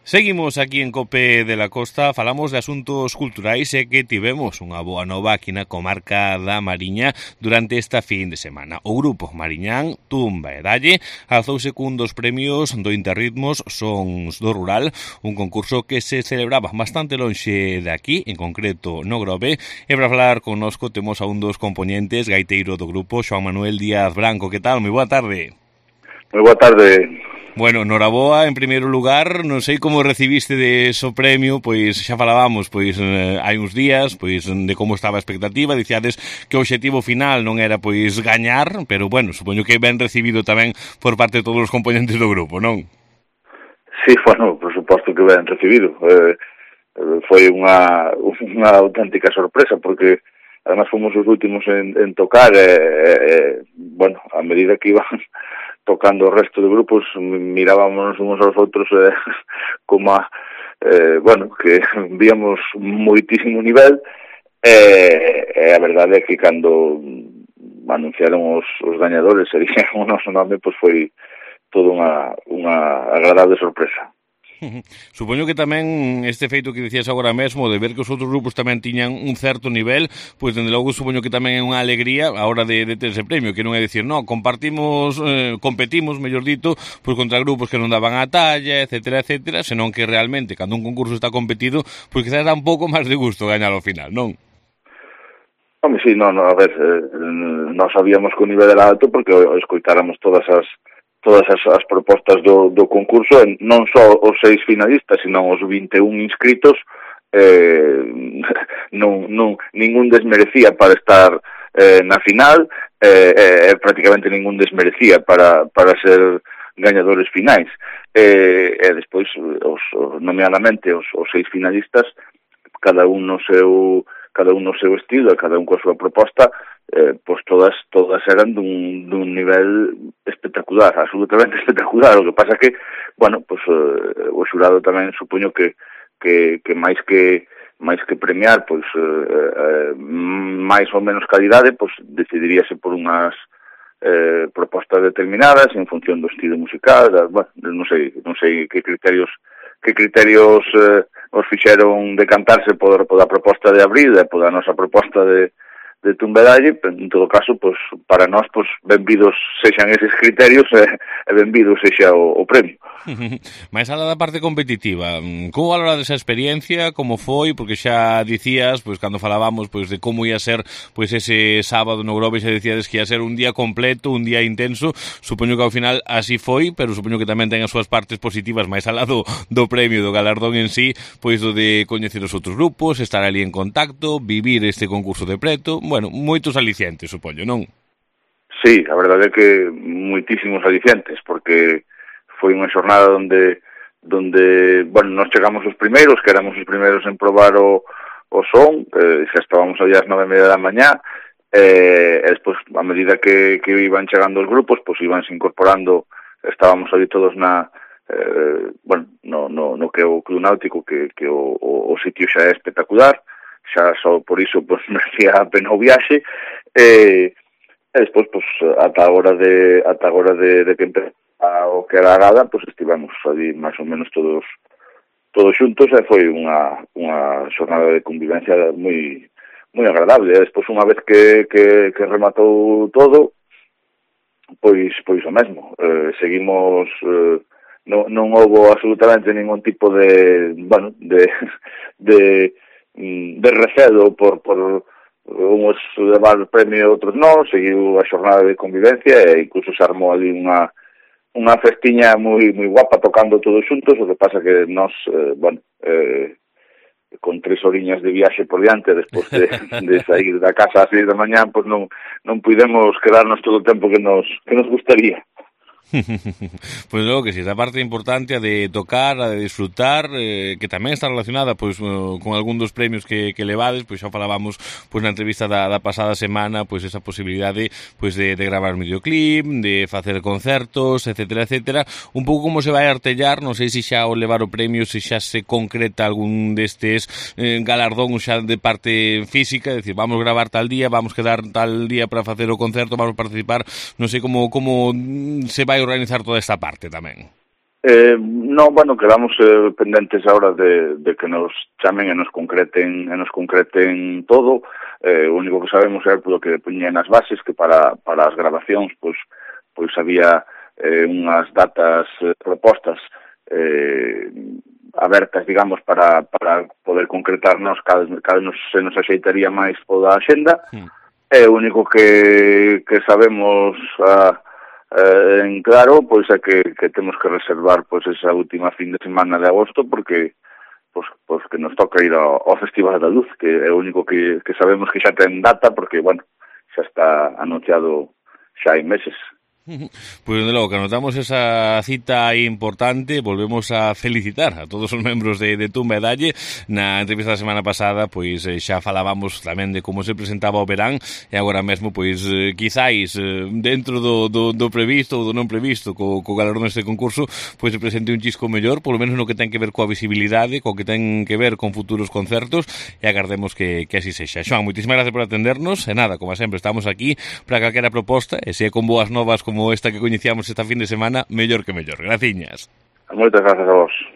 Seguimos aquí en COPE de la Costa, falamos de asuntos culturais e que tivemos unha boa nova aquí na comarca da Mariña durante esta fin de semana. O grupo Mariñán, Tumba e Dalle alzouse cun dos premios do Interritmos Sons do Rural, un concurso que se celebraba bastante lonxe de aquí, en concreto no Grove, e para falar connosco temos a un dos componentes, gaiteiro do grupo, Xoán Manuel Díaz Branco. Que tal? Moi boa tarde. Moi boa tarde. Bueno, noraboa, en primeiro lugar, non sei como recibiste de so premio, pois xa falábamos hai uns días, pois de como estaba a expectativa, diciades que o obxectivo final non era pois gañar, pero bueno, supoño que ben recibido tamén por parte de todos os componentes do grupo, non? Sí, bueno, por suposto que ben recibido. Foi unha auténtica sorpresa, porque además fomos os últimos en tocar, bueno, a medida que iban tocando o resto de grupos, mirábamos uns aos outros como bueno, que víamos moitísimo nivel, e a verdade é que cando anunciaron os gañadores e dixeron o noso nome, pois foi toda unha agradable sorpresa. Supoño que tamén este feito que dicías agora mesmo de ver que os outros grupos tamén tiñan un certo nivel, pois dende logo supoño que tamén é unha alegría a hora de ter ese premio, que non é dicir, no, competimos, mellor dito, pois contra grupos que non daban a talla, etcétera, etcétera, senón que realmente, cando un concurso está competido, pois quizás dá un pouco máis de gusto gañar ao final, non? Home, sí, non, a ver, nós sabíamos que o nivel era alto porque escoitáramos todas as propostas do concurso, non só os 6 finalistas, senón os 21 inscritos, ningún desmerecía para estar na final, prácticamente ningún desmerecía para ser gañadores finais. E despois, nomeadamente, os 6 finalistas, cada un no seu estilo, cada un coa súa proposta, pois todas eran dun nivel espectacular, absolutamente espectacular. O que pasa que, bueno, pois o xurado tamén supoño que máis que premiar, pois máis ou menos calidade, pois decidiríase por unhas propostas determinadas en función do estilo musical, bueno, non sei que criterios os fixeron decantarse pola proposta de Abril e pola nosa proposta de Tumba e Dalle, pero en todo caso, pois, para nós, pois, benvidos sexan eses criterios e benvidos sexa o premio. Mais alá da parte competitiva, como valorades a experiencia, como foi, porque xa dicías, pois, cando falábamos, pois, de como ia ser, pois, ese sábado no Grove, xa dicíades que ia ser un día completo, un día intenso, supoño que ao final así foi, pero supoño que tamén ten as súas partes positivas, máis alá do premio, do galardón en sí, pois, do de coñecer os outros grupos, estar ali en contacto, vivir este concurso de preto, bueno, moitos alicientes, supoño, non? Sí, a verdade é que moitísimos alicientes, porque foi unha xornada onde bueno, nos chegamos os primeiros, que éramos os primeiros en probar o son, xa estábamos aí ás 9:30 da mañá, e despois, a medida que iban chegando os grupos, pois ibanse incorporando, estábamos ali todos bueno, no que é o Club Náutico, que o sitio xa é espectacular, xa só por iso pois merecía a pena o viaxe, e despois pois ata a hora de que empezara o que era a gala, pois estivemos ali máis ou menos todos xuntos, e foi unha xornada de convivencia moi agradable. E despois, unha vez que rematou todo, pois o mesmo, seguimos, non houbo absolutamente ningún tipo de recelo por uns levar o premio e outros non. Seguiu a xornada de convivencia e incluso se armou ali unha festiña moi guapa tocando todos xuntos. O que pasa que nós, con 3 horiñas de viaxe por diante despois de sair da casa ás 6 da mañá, pois non pudemos quedarnos todo o tempo que nos gustaría. Pois logo que si, esa parte importante a de tocar, a de disfrutar, que tamén está relacionada pois con algún dos premios que levades, pois xa falábamos pois na entrevista da pasada semana, pois esa posibilidade pois de gravar videoclip, de facer concertos, etcétera, etcétera. Un pouco como se vai artellar, non sei se xa o levar o premio, se xa se concreta algún destes galardón xa de parte física, é dicir, vamos gravar tal día, vamos quedar tal día para facer o concerto, vamos participar, non sei como se vai organizar toda esta parte tamén. No, bueno, quedamos pendentes ahora de que nos chamen e nos concreten todo. O único que sabemos é polo que poñen as bases, que para as grabacións pois había unhas datas propostas abertas, digamos, para poder concretarnos cada se nos axeitaría máis toda a axenda. É o único que sabemos en claro, pois é que temos que reservar pois esa última fin de semana de agosto, porque pois que nos toca ir ao Festival da Luz, que é o único que sabemos que xa ten data, porque, bueno, xa está anunciado xa hai meses. Pois de logo, que anotamos esa cita importante, volvemos a felicitar a todos os membros de Tumba e Dalle. Na entrevista da semana pasada, pois xa falábamos tamén de como se presentaba o verán, e agora mesmo, pois quizáis dentro do previsto ou do non previsto co galardón deste concurso, pois se presente un chisco mellor, polo menos no que ten que ver coa visibilidade, co que ten que ver con futuros concertos, e agardemos que así sexa. Xoan, moitísimas gracias por atendernos, e nada, como sempre, estamos aquí para calquera proposta, e se é con boas novas como esta que coñecíamos esta fin de semana, mellor que mellor. Graciñas. Moitas gracias a vos.